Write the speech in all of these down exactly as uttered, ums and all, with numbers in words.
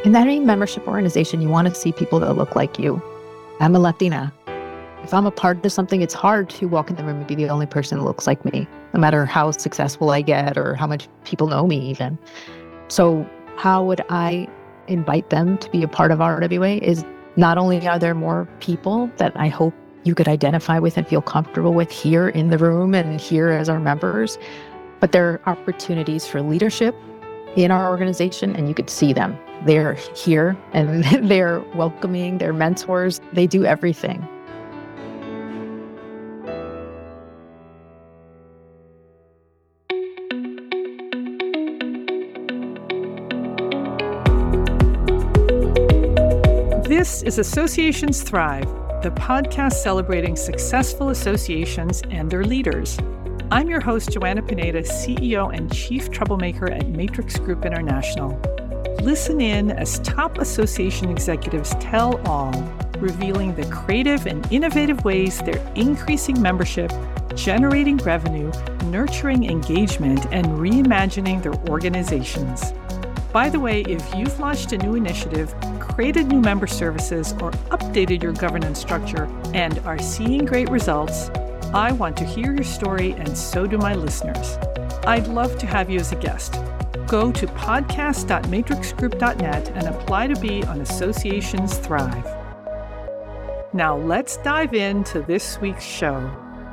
In any membership organization, you want to see people that look like you. I'm a Latina. If I'm a part of something, it's hard to walk in the room and be the only person that looks like me, no matter how successful I get or how much people know me even. So how would I invite them to be a part of R W A is not only are there more people that I hope you could identify with and feel comfortable with here in the room and here as our members, but there are opportunities for leadership in our organization, and you could see them. They're here and they're welcoming, they're mentors, they do everything. This is Associations Thrive, the podcast celebrating successful associations and their leaders. I'm your host, Joanna Pineda, C E O and Chief Troublemaker at Matrix Group International. Listen in as top association executives tell all, revealing the creative and innovative ways they're increasing membership, generating revenue, nurturing engagement, and reimagining their organizations. By the way, if you've launched a new initiative, created new member services, or updated your governance structure and are seeing great results, I want to hear your story, and so do my listeners. I'd love to have you as a guest. Go to podcast dot matrix group dot net and apply to be on Associations Thrive. Now let's dive into this week's show.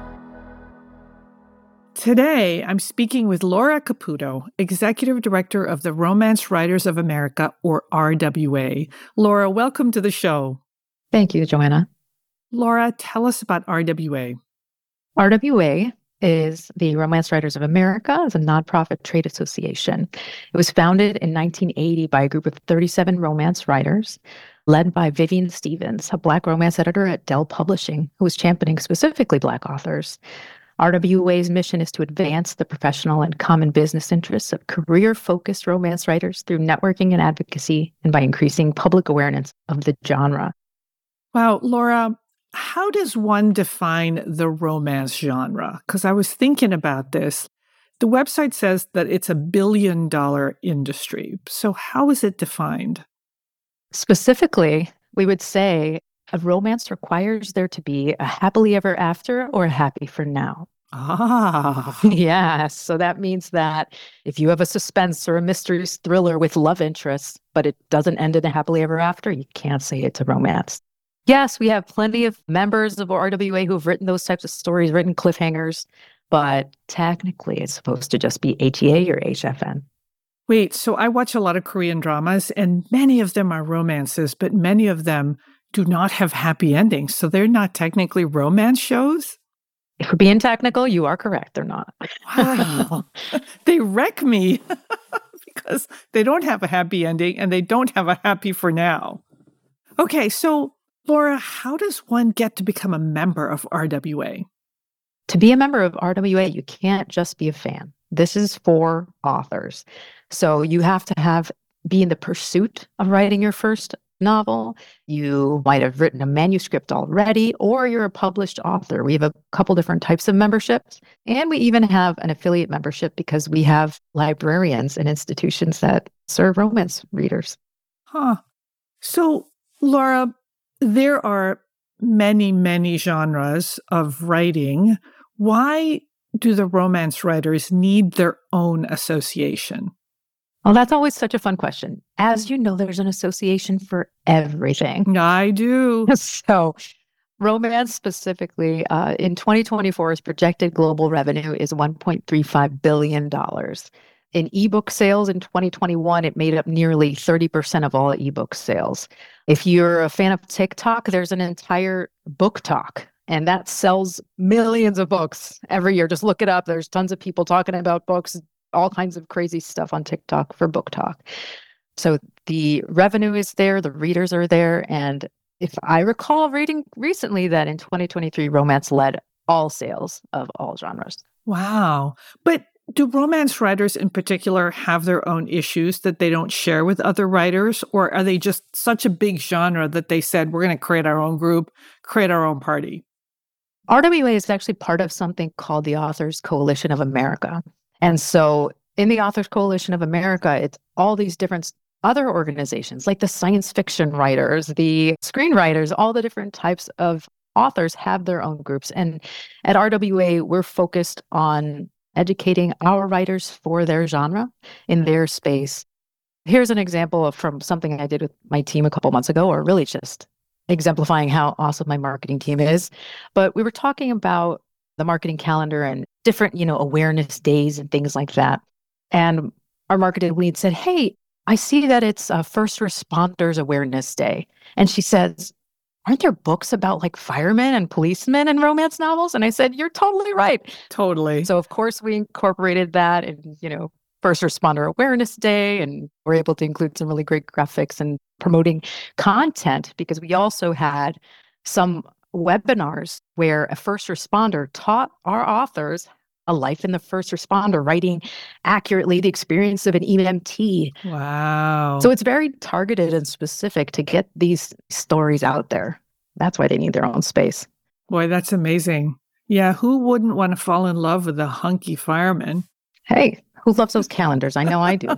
Today, I'm speaking with Laura Caputo, Executive Director of the Romance Writers of America, or R W A. Laura, welcome to the show. Thank you, Joanna. Laura, tell us about R W A. R W A is the Romance Writers of America. It's a nonprofit trade association. It was founded in nineteen eighty by a group of thirty-seven romance writers, led by Vivian Stevens, a Black romance editor at Dell Publishing, who was championing specifically Black authors. R W A's mission is to advance the professional and common business interests of career-focused romance writers through networking and advocacy, and by increasing public awareness of the genre. Wow, Laura, how does one define the romance genre? Because I was thinking about this. The website says that it's a billion-dollar industry. So how is it defined? Specifically, we would say a romance requires there to be a happily ever after or a happy for now. Ah. Yes. So that means that if you have a suspense or a mystery thriller with love interests, but it doesn't end in a happily ever after, you can't say it's a romance. Yes, we have plenty of members of R W A who've written those types of stories, written cliffhangers, but technically it's supposed to just be H E A or H F N. Wait, so I watch a lot of Korean dramas, and many of them are romances, but many of them do not have happy endings. So they're not technically romance shows? If we're being technical, you are correct. They're not. Wow. They wreck me because they don't have a happy ending and they don't have a happy for now. Okay, so Laura, how does one get to become a member of R W A? To be a member of R W A, you can't just be a fan. This is for authors. So you have to have be in the pursuit of writing your first novel. You might have written a manuscript already, or you're a published author. We have a couple different types of memberships, and we even have an affiliate membership because we have librarians and institutions that serve romance readers. Huh. So, Laura, there are many, many genres of writing. Why do the romance writers need their own association? Well, that's always such a fun question. As you know, there's an association for everything. I do. So romance specifically, uh, in twenty twenty-four, its projected global revenue is one point three five billion dollars. In ebook sales in twenty twenty-one, it made up nearly thirty percent of all ebook sales. If you're a fan of TikTok, there's an entire book talk, and that sells millions of books every year. Just look it up. There's tons of people talking about books, all kinds of crazy stuff on TikTok for book talk. So the revenue is there, the readers are there. And if I recall reading recently that in twenty twenty-three, romance led all sales of all genres. Wow. But do romance writers in particular have their own issues that they don't share with other writers? Or are they just such a big genre that they said, we're going to create our own group, create our own party? R W A is actually part of something called the Authors Coalition of America. And so in the Authors Coalition of America, it's all these different other organizations like the science fiction writers, the screenwriters, all the different types of authors have their own groups. And at R W A, we're focused on educating our writers for their genre in their space. Here's an example of from something I did with my team a couple months ago, or really just exemplifying how awesome my marketing team is. But we were talking about the marketing calendar and different, you know, awareness days and things like that. And our marketing lead said, "Hey, I see that it's a First Responders Awareness Day." And she says, "Aren't there books about like firemen and policemen and romance novels?" And I said, "You're totally right." Totally. So of course we incorporated that in, you know, First Responder Awareness Day, and we're able to include some really great graphics and promoting content, because we also had some webinars where a first responder taught our authors a life in the first responder, writing accurately the experience of an E M T. Wow. So it's very targeted and specific to get these stories out there. That's why they need their own space. Boy, that's amazing. Yeah, who wouldn't want to fall in love with a hunky fireman? Hey, who loves those calendars? I know I do.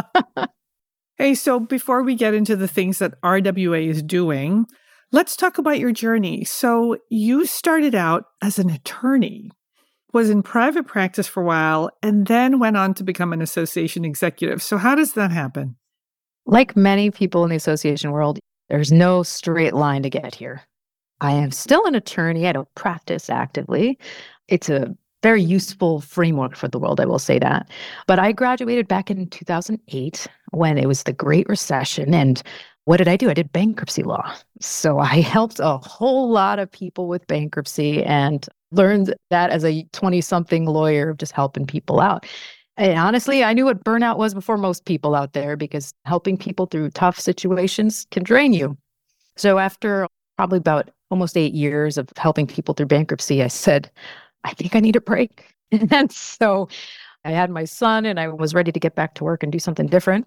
Hey, so before we get into the things that R W A is doing, let's talk about your journey. So you started out as an attorney, was in private practice for a while, and then went on to become an association executive. So how does that happen? Like many people in the association world, there's no straight line to get here. I am still an attorney. I don't practice actively. It's a very useful framework for the world, I will say that. But I graduated back in two thousand eight when it was the Great Recession. And what did I do? I did bankruptcy law. So I helped a whole lot of people with bankruptcy and learned that as a twenty-something lawyer, just helping people out. And honestly, I knew what burnout was before most people out there, because helping people through tough situations can drain you. So after probably about almost eight years of helping people through bankruptcy, I said, I think I need a break. And so I had my son and I was ready to get back to work and do something different.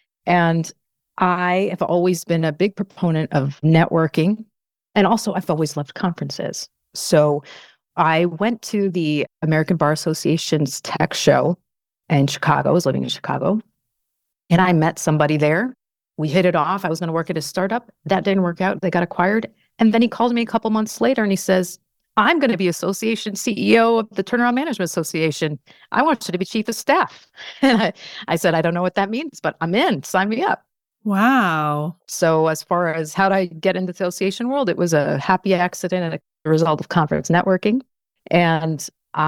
And I have always been a big proponent of networking. And also, I've always loved conferences. So I went to the American Bar Association's tech show in Chicago. I was living in Chicago. And I met somebody there. We hit it off. I was going to work at a startup. That didn't work out. They got acquired. And then he called me a couple months later and he says, I'm going to be association C E O of the Turnaround Management Association. I want you to be chief of staff. And I, I said, I don't know what that means, but I'm in. Sign me up. Wow. So as far as how did I get into the association world, it was a happy accident and a result of conference networking. And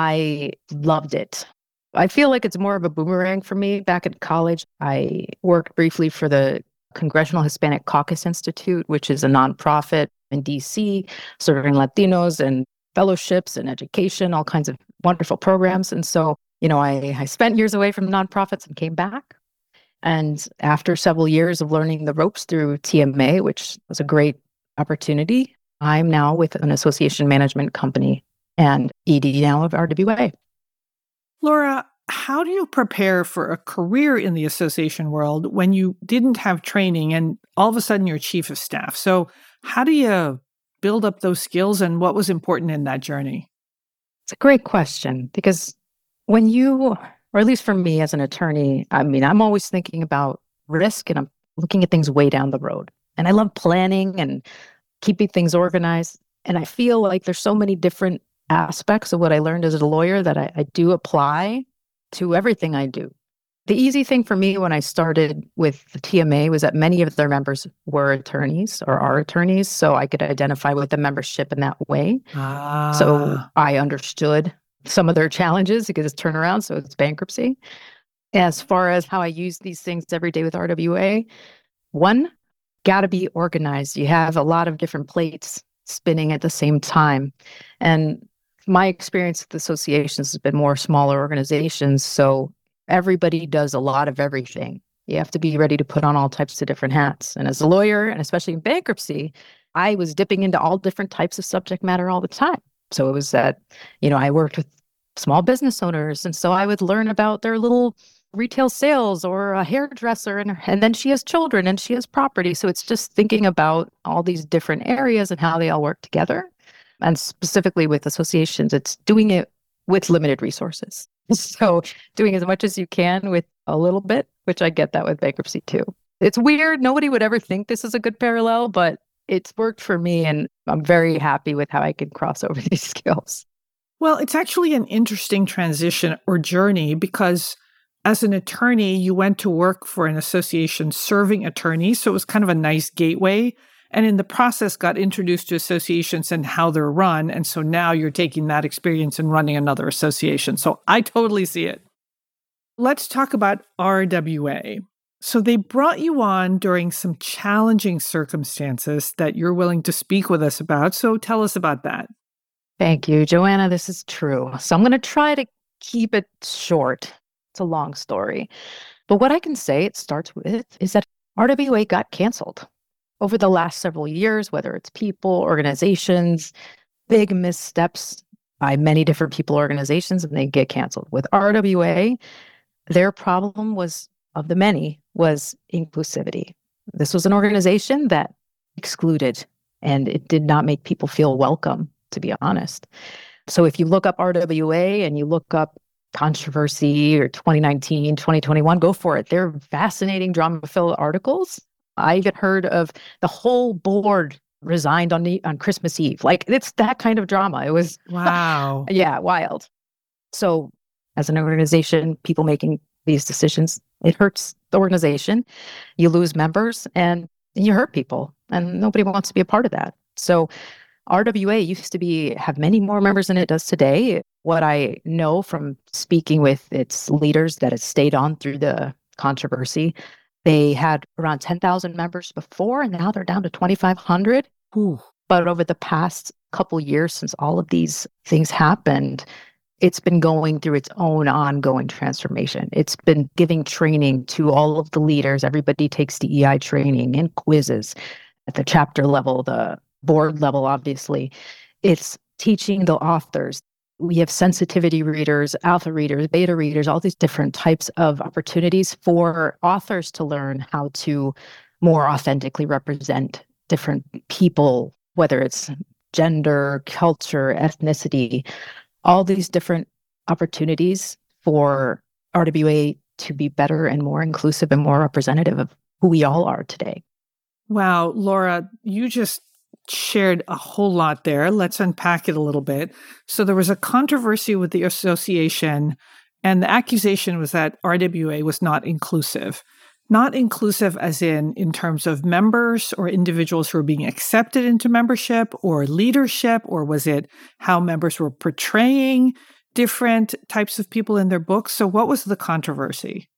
I loved it. I feel like it's more of a boomerang for me. Back in college, I worked briefly for the Congressional Hispanic Caucus Institute, which is a nonprofit in D C, serving Latinos and fellowships and education, all kinds of wonderful programs. And so, you know, I, I spent years away from nonprofits and came back. And after several years of learning the ropes through T M A, which was a great opportunity, I'm now with an association management company and E D now of R W A. Laura, how do you prepare for a career in the association world when you didn't have training and all of a sudden you're chief of staff? So how do you build up those skills and what was important in that journey? It's a great question, because when you, or at least for me as an attorney, I mean, I'm always thinking about risk and I'm looking at things way down the road. And I love planning and keeping things organized. And I feel like there's so many different aspects of what I learned as a lawyer that I, I do apply to everything I do. The easy thing for me when I started with the T M A was that many of their members were attorneys or are attorneys, so I could identify with the membership in that way. Ah. So I understood some of their challenges because it's turnaround, so it's bankruptcy. As far as how I use these things every day with R W A, one, got to be organized. You have a lot of different plates spinning at the same time. And my experience with associations has been more smaller organizations, so everybody does a lot of everything. You have to be ready to put on all types of different hats. And as a lawyer, and especially in bankruptcy, I was dipping into all different types of subject matter all the time. So it was that, you know, I worked with small business owners, and so I would learn about their little retail sales or a hairdresser, and, and then she has children and she has property. So it's just thinking about all these different areas and how they all work together. And specifically with associations, it's doing it with limited resources. So doing as much as you can with a little bit, which I get that with bankruptcy too. It's weird. Nobody would ever think this is a good parallel, but it's worked for me. And I'm very happy with how I can cross over these skills. Well, it's actually an interesting transition or journey because as an attorney, you went to work for an association serving attorneys. So it was kind of a nice gateway. And in the process, got introduced to associations and how they're run. And so now you're taking that experience and running another association. So I totally see it. Let's talk about R W A. So they brought you on during some challenging circumstances that you're willing to speak with us about. So tell us about that. Thank you, Joanna. This is true. So I'm going to try to keep it short. It's a long story. But what I can say it starts with is that R W A got canceled over the last several years, whether it's people, organizations, big missteps by many different people, organizations, and they get canceled. With R W A, their problem was, of the many, was inclusivity. This was an organization that excluded, and it did not make people feel welcome, to be honest. So if you look up R W A and you look up controversy or twenty nineteen, twenty twenty-one, go for it. They're fascinating drama-filled articles. I even heard of the whole board resigned on the, on Christmas Eve. Like, it's that kind of drama. It was, wow. yeah, wild. So as an organization, people making these decisions, it hurts the organization. You lose members and you hurt people, and nobody wants to be a part of that. So R W A used to be have many more members than it does today. What I know from speaking with its leaders that has stayed on through the controversy, they had around ten thousand members before, and now they're down to twenty-five hundred. Ooh. But over the past couple years, since all of these things happened, it's been going through its own ongoing transformation. It's been giving training to all of the leaders. Everybody takes D E I training and quizzes at the chapter level, the board level, obviously. It's teaching the authors. We have sensitivity readers, alpha readers, beta readers, all these different types of opportunities for authors to learn how to more authentically represent different people, whether it's gender, culture, ethnicity, all these different opportunities for R W A to be better and more inclusive and more representative of who we all are today. Wow, Laura, you just shared a whole lot there. Let's unpack it a little bit. So there was a controversy with the association, and the accusation was that R W A was not inclusive. Not inclusive as in, in terms of members or individuals who are being accepted into membership or leadership, or was it how members were portraying different types of people in their books? So what was the controversy?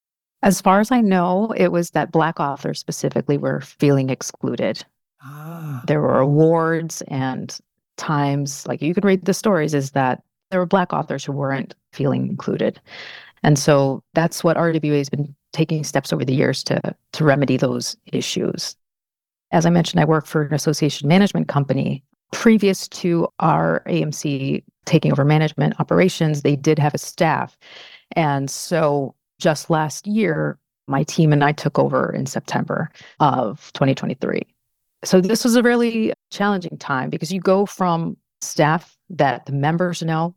As far as I know, it was that Black authors specifically were feeling excluded. Ah. There were awards and times, like you could read the stories, is that there were Black authors who weren't feeling included. And so that's what R W A has been taking steps over the years to, to remedy those issues. As I mentioned, I work for an association management company. Previous to our A M C taking over management operations, they did have a staff. And so just last year, my team and I took over in September of twenty twenty-three. So this was a really challenging time because you go from staff that the members know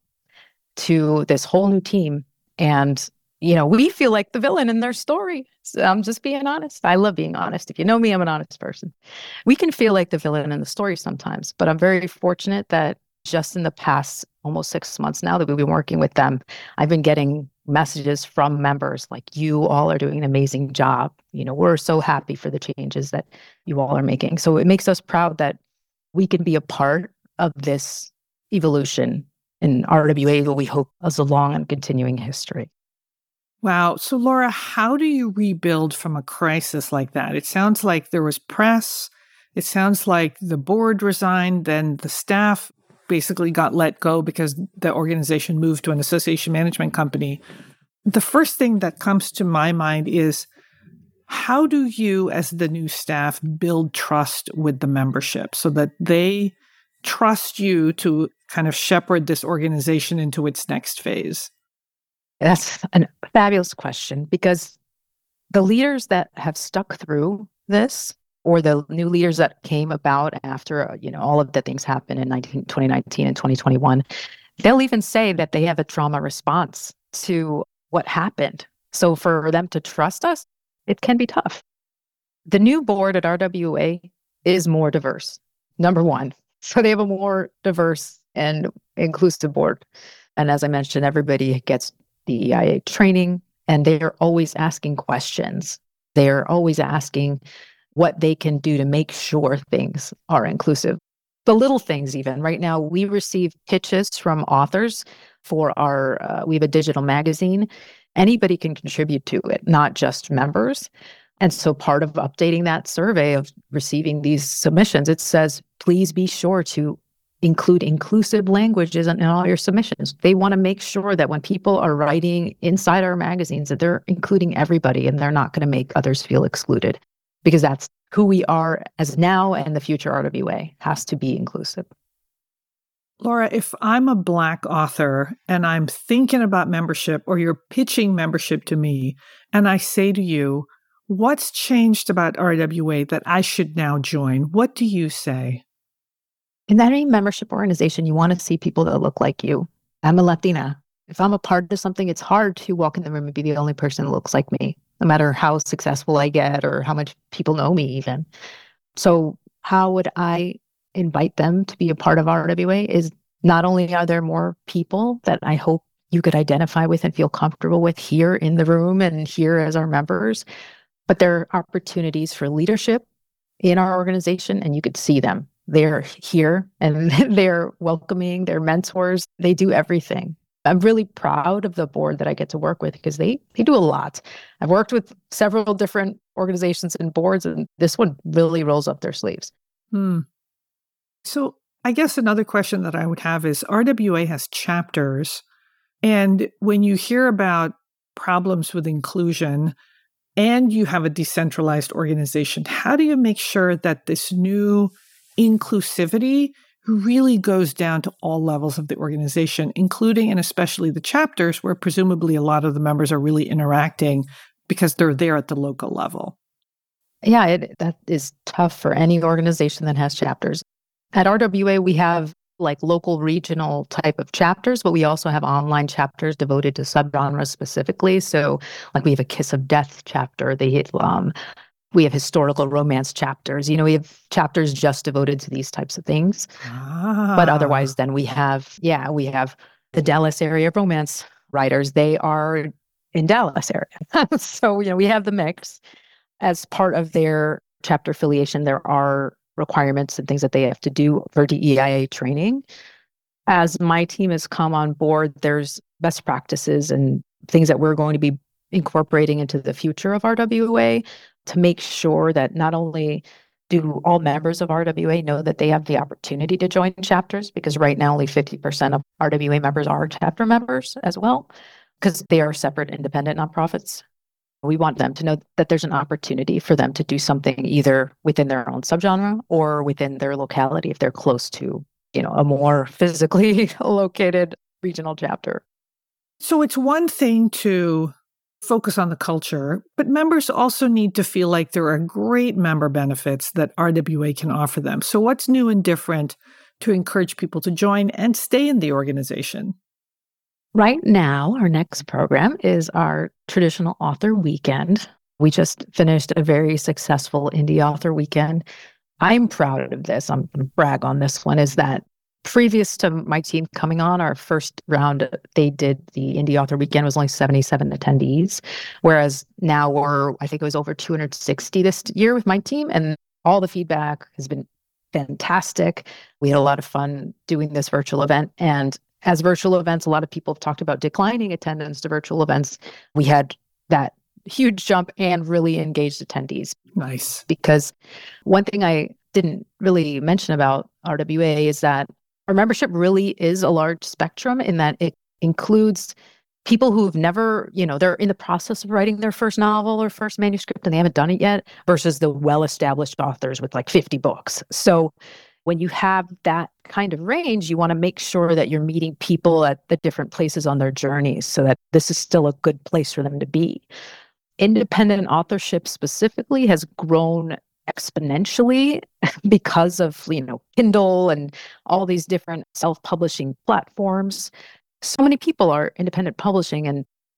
to this whole new team. And, you know, we feel like the villain in their story. So I'm just being honest. I love being honest. If you know me, I'm an honest person. We can feel like the villain in the story sometimes, but I'm very fortunate that just in the past almost six months now that we've been working with them, I've been getting messages from members like, you all are doing an amazing job. You know, we're so happy for the changes that you all are making. So it makes us proud that we can be a part of this evolution in R W A, what we hope is a long and continuing history. Wow. So Laura, how do you rebuild from a crisis like that? It sounds like there was press. It sounds like the board resigned, then the staff basically got let go because the organization moved to an association management company. The first thing that comes to my mind is, how do you, as the new staff, build trust with the membership so that they trust you to kind of shepherd this organization into its next phase? That's a fabulous question, because the leaders that have stuck through this, or the new leaders that came about after, you know, all of the things happened in twenty nineteen and twenty twenty-one, they'll even say that they have a trauma response to what happened. So for them to trust us, it can be tough. The new board at R W A is more diverse, number one. So they have a more diverse and inclusive board. And as I mentioned, everybody gets the E I A training, and they are always asking questions. They are always asking what they can do to make sure things are inclusive. The little things, even right now, we receive pitches from authors for our, uh, we have a digital magazine. Anybody can contribute to it, not just members. And so part of updating that survey of receiving these submissions, it says, please be sure to include inclusive languages in all your submissions. They want to make sure that when people are writing inside our magazines, that they're including everybody and they're not going to make others feel excluded, because that's who we are as now, and the future R W A has to be inclusive. Laura, if I'm a Black author and I'm thinking about membership, or you're pitching membership to me, and I say to you, what's changed about R W A that I should now join? What do you say? In any membership organization, you want to see people that look like you. I'm a Latina. If I'm a part of something, it's hard to walk in the room and be the only person that looks like me, no matter how successful I get or how much people know me even. So how would I invite them to be a part of R W A is not only are there more people that I hope you could identify with and feel comfortable with here in the room and here as our members, but there are opportunities for leadership in our organization, and you could see them. They're here and they're welcoming, they're mentors, they do everything. I'm really proud of the board that I get to work with, because they they do a lot. I've worked with several different organizations and boards, and this one really rolls up their sleeves. Hmm. So I guess another question that I would have is, R W A has chapters, and when you hear about problems with inclusion and you have a decentralized organization, how do you make sure that this new inclusivity really goes down to all levels of the organization, including and especially the chapters, where presumably a lot of the members are really interacting because they're there at the local level? Yeah, it, that is tough for any organization that has chapters. At R W A, we have like local regional type of chapters, but we also have online chapters devoted to subgenres specifically. So like we have a Kiss of Death chapter. They hit, um, we have historical romance chapters. You know, we have chapters just devoted to these types of things. Ah. But otherwise, then we have, yeah, we have the Dallas area romance writers. They are in Dallas area. So, you know, we have the mix. As part of their chapter affiliation, there are requirements and things that they have to do for D E I A training. As my team has come on board, there's best practices and things that we're going to be incorporating into the future of R W A to make sure that not only do all members of R W A know that they have the opportunity to join chapters, because right now only fifty percent of R W A members are chapter members as well, because they are separate independent nonprofits. We want them to know that there's an opportunity for them to do something either within their own subgenre or within their locality if they're close to, you know, a more physically located regional chapter. So it's one thing to focus on the culture, but members also need to feel like there are great member benefits that R W A can offer them. So what's new and different to encourage people to join and stay in the organization? Right now, our next program is our traditional author weekend. We just finished a very successful indie author weekend. I'm proud of this. I'm going to brag on this one, is that previous to my team coming on, our first round, they did the indie author weekend was only seventy-seven attendees, whereas now we're, I think it was over two hundred sixty this year with my team, and all the feedback has been fantastic. We had a lot of fun doing this virtual event, and as virtual events, a lot of people have talked about declining attendance to virtual events. We had that huge jump and really engaged attendees. Nice. Because one thing I didn't really mention about R W A is that our membership really is a large spectrum, in that it includes people who've never, you know, they're in the process of writing their first novel or first manuscript and they haven't done it yet, versus the well-established authors with like fifty books. So when you have that kind of range, you want to make sure that you're meeting people at the different places on their journeys so that this is still a good place for them to be. Independent authorship specifically has grown exponentially because of, you know, Kindle and all these different self-publishing platforms. So many people are independent publishing, and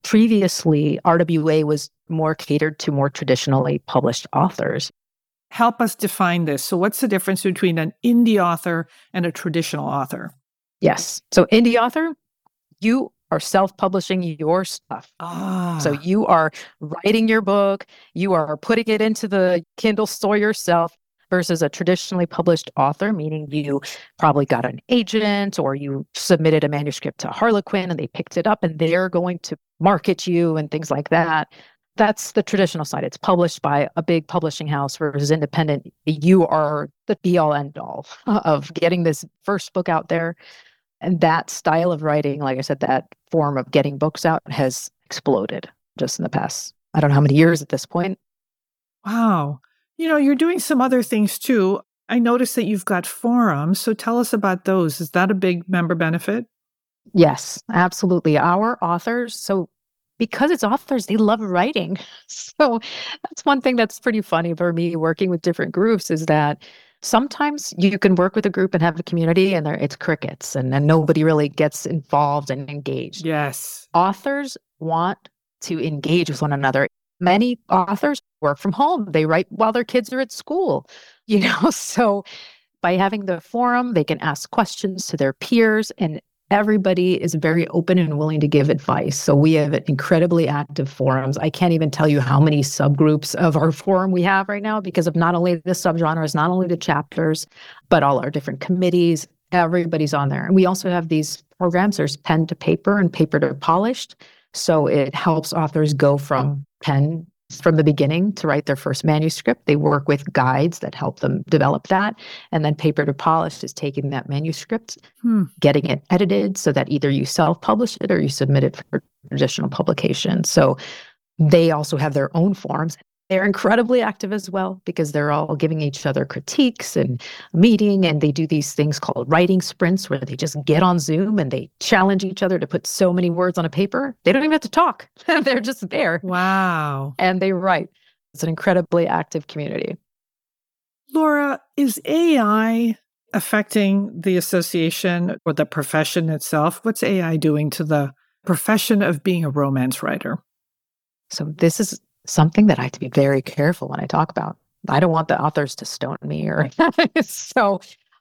Previously, R W A was more catered to more traditionally published authors. Help us define this. So what's the difference between an indie author and a traditional author? Yes. So indie author, you are self-publishing your stuff. Ah. So you are writing your book, you are putting it into the Kindle store yourself, versus a traditionally published author, meaning you probably got an agent or you submitted a manuscript to Harlequin and they picked it up and they're going to market you and things like that. That's the traditional side. It's published by a big publishing house versus independent. You are the be-all, end-all of getting this first book out there. And that style of writing, like I said, that form of getting books out has exploded just in the past, I don't know how many years at this point. Wow. You know, you're doing some other things too. I noticed that you've got forums. So tell us about those. Is that a big member benefit? Yes, absolutely. Our authors, so because it's authors, they love writing. So that's one thing that's pretty funny for me working with different groups is that sometimes you can work with a group and have a community and it's crickets and, and nobody really gets involved and engaged. Yes. Authors want to engage with one another. Many authors work from home. They write while their kids are at school, you know, so by having the forum, they can ask questions to their peers and everybody is very open and willing to give advice. So we have incredibly active forums. I can't even tell you how many subgroups of our forum we have right now because of not only the subgenres, not only the chapters, but all our different committees. Everybody's on there. And we also have these programs. There's pen to paper and paper to polished. So it helps authors go from pen from the beginning to write their first manuscript. They work with guides that help them develop that. And then paper to polished is taking that manuscript, hmm. getting it edited so that either you self-publish it or you submit it for traditional publication. So they also have their own forums. They're incredibly active as well because they're all giving each other critiques and meeting, and they do these things called writing sprints where they just get on Zoom and they challenge each other to put so many words on a paper. They don't even have to talk. They're just there. Wow. And they write. It's an incredibly active community. Laura, is A I affecting the association or the profession itself? What's A I doing to the profession of being a romance writer? So this is something that I have to be very careful when I talk about. I don't want the authors to stone me or so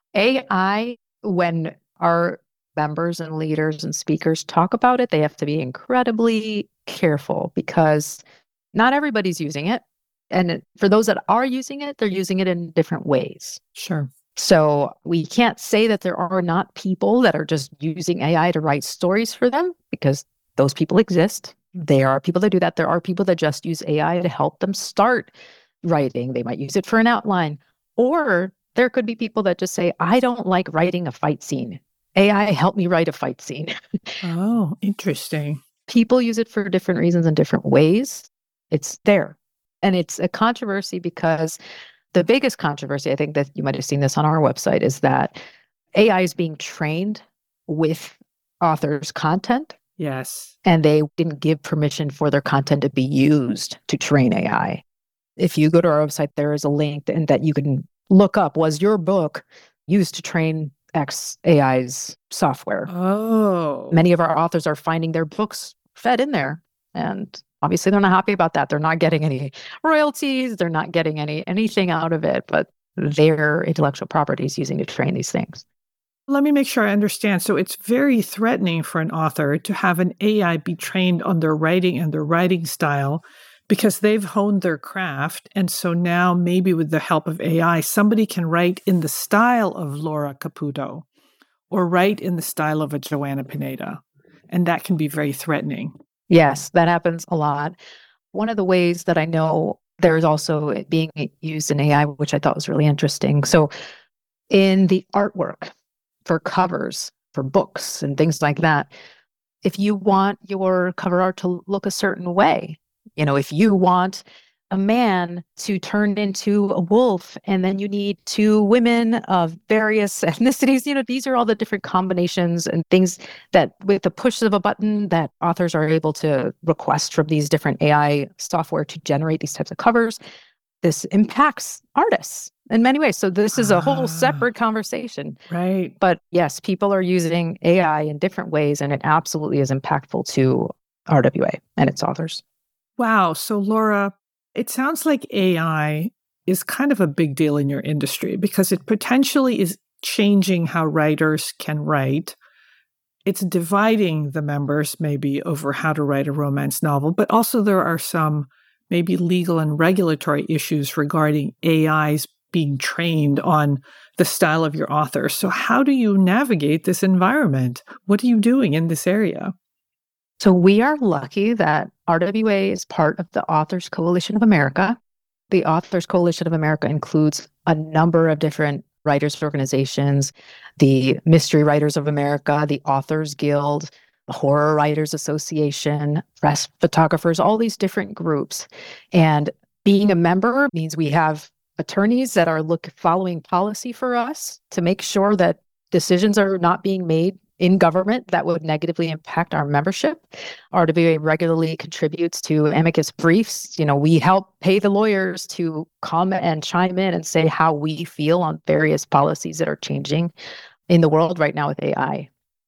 A I, when our members and leaders and speakers talk about it, they have to be incredibly careful because not everybody's using it. And for those that are using it, they're using it in different ways. Sure. So we can't say that there are not people that are just using A I to write stories for them because those people exist. There are people that do that. There are people that just use A I to help them start writing. They might use it for an outline. Or there could be people that just say, I don't like writing a fight scene. A I, help me write a fight scene. Oh, interesting. People use it for different reasons in different ways. It's there. And it's a controversy because the biggest controversy, I think that you might have seen this on our website, is that A I is being trained with authors' content. Yes. And they didn't give permission for their content to be used to train A I. If you go to our website, there is a link and that you can look up, was your book used to train X A I's software? Oh. Many of our authors are finding their books fed in there. And obviously they're not happy about that. They're not getting any royalties. They're not getting any anything out of it, but their intellectual property is using to train these things. Let me make sure I understand. So it's very threatening for an author to have an A I be trained on their writing and their writing style because they've honed their craft. And so now maybe with the help of A I, somebody can write in the style of Laura Caputo or write in the style of a Joanna Pineda. And that can be very threatening. Yes, that happens a lot. One of the ways that I know there's also it being used in A I, which I thought was really interesting. So in the artwork, for covers, for books and things like that. If you want your cover art to look a certain way, you know, if you want a man to turn into a wolf and then you need two women of various ethnicities, you know, these are all the different combinations and things that with the push of a button that authors are able to request from these different A I software to generate these types of covers. This impacts artists in many ways. So this is a whole separate conversation. Right. But yes, people are using A I in different ways, and it absolutely is impactful to R W A and its authors. Wow. So Laura, it sounds like A I is kind of a big deal in your industry because it potentially is changing how writers can write. It's dividing the members maybe over how to write a romance novel, but also there are some maybe legal and regulatory issues regarding A Is being trained on the style of your author. So how do you navigate this environment? What are you doing in this area? So we are lucky that R W A is part of the Authors Coalition of America. The Authors Coalition of America includes a number of different writers' organizations, the Mystery Writers of America, the Authors Guild, the Horror Writers Association, press photographers, all these different groups. And being a member means we have attorneys that are look following policy for us to make sure that decisions are not being made in government that would negatively impact our membership. R W A regularly contributes to amicus briefs. You know, we help pay the lawyers to come and chime in and say how we feel on various policies that are changing in the world right now with A I.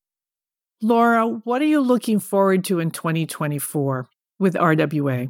Laura, what are you looking forward to in twenty twenty-four with R W A?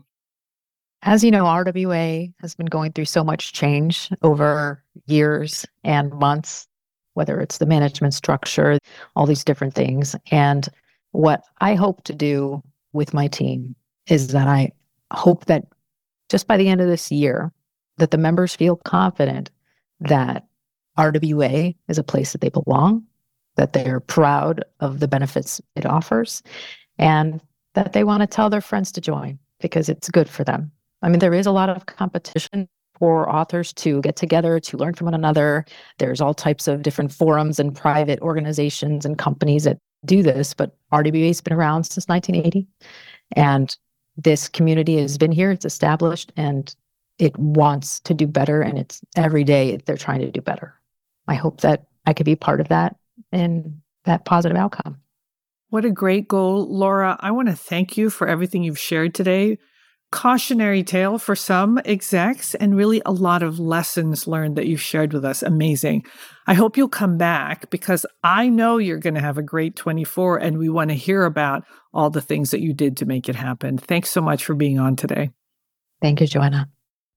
As you know, R W A has been going through so much change over years and months, whether it's the management structure, all these different things. And what I hope to do with my team is that I hope that just by the end of this year, that the members feel confident that R W A is a place that they belong, that they're proud of the benefits it offers, and that they want to tell their friends to join because it's good for them. I mean, there is a lot of competition for authors to get together, to learn from one another. There's all types of different forums and private organizations and companies that do this, but R W A has been around since nineteen eighty. And this community has been here, it's established, and it wants to do better. And it's every day they're trying to do better. I hope that I could be part of that and that positive outcome. What a great goal, Laura. I want to thank you for everything you've shared today. Cautionary tale for some execs and really a lot of lessons learned that you've shared with us. Amazing. I hope you'll come back because I know you're going to have a great twenty-four and we want to hear about all the things that you did to make it happen. Thanks so much for being on today. Thank you, Joanna.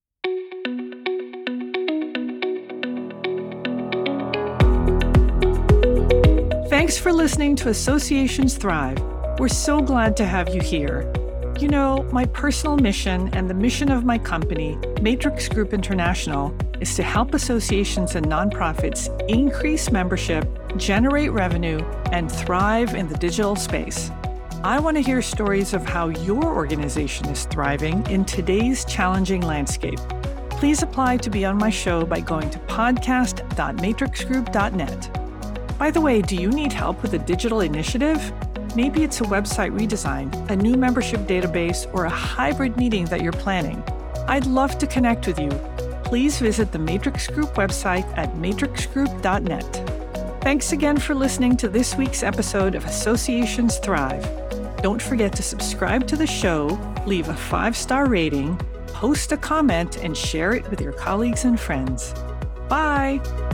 Thanks for listening to Associations Thrive. We're so glad to have you here. You know, my personal mission and the mission of my company, Matrix Group International, is to help associations and nonprofits increase membership, generate revenue, and thrive in the digital space. I want to hear stories of how your organization is thriving in today's challenging landscape. Please apply to be on my show by going to podcast dot matrix group dot net. By the way, do you need help with a digital initiative? Maybe it's a website redesign, a new membership database, or a hybrid meeting that you're planning. I'd love to connect with you. Please visit the Matrix Group website at matrix group dot net. Thanks again for listening to this week's episode of Associations Thrive. Don't forget to subscribe to the show, leave a five-star rating, post a comment, and share it with your colleagues and friends. Bye!